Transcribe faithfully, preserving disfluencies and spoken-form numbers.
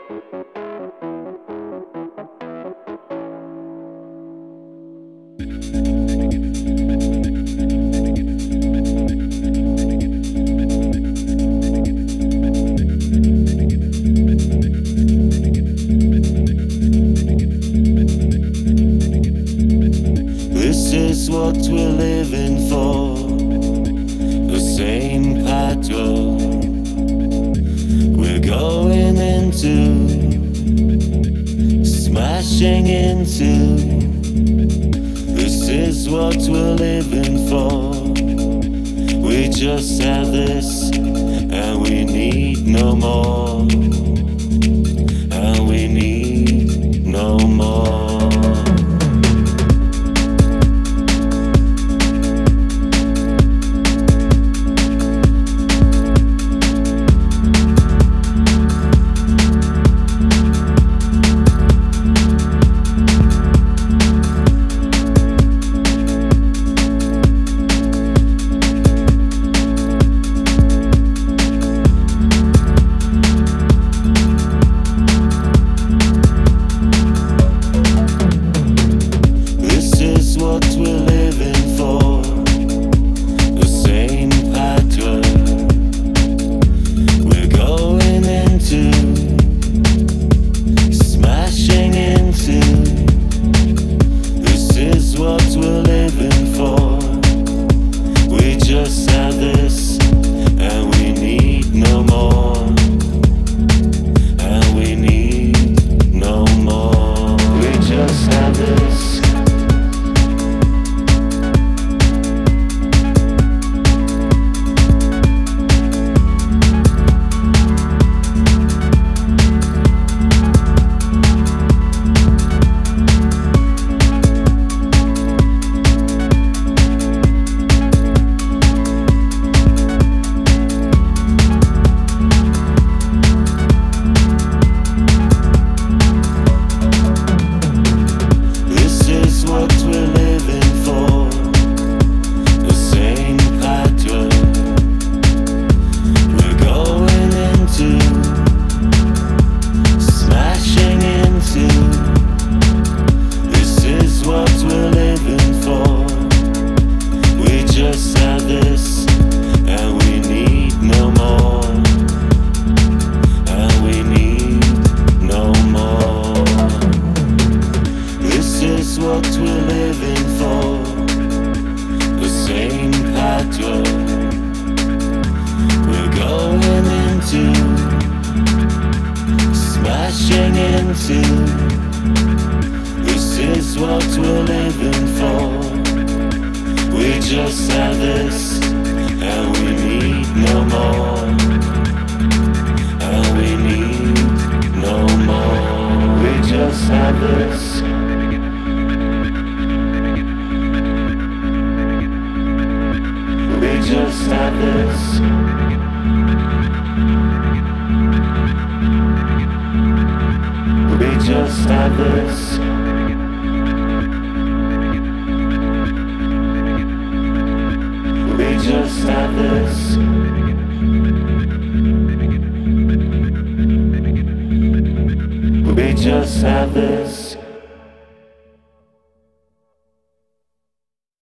This is what we're living for, the same pattern we're going into, smashing into. This is what we're living for. We just have this, and we need no more, and we need no more. Smashing into. This is what we're living for. We just have this, and we need no more, and we need no more. We just have this. We just have this. We just have this. We just have this. We just have this.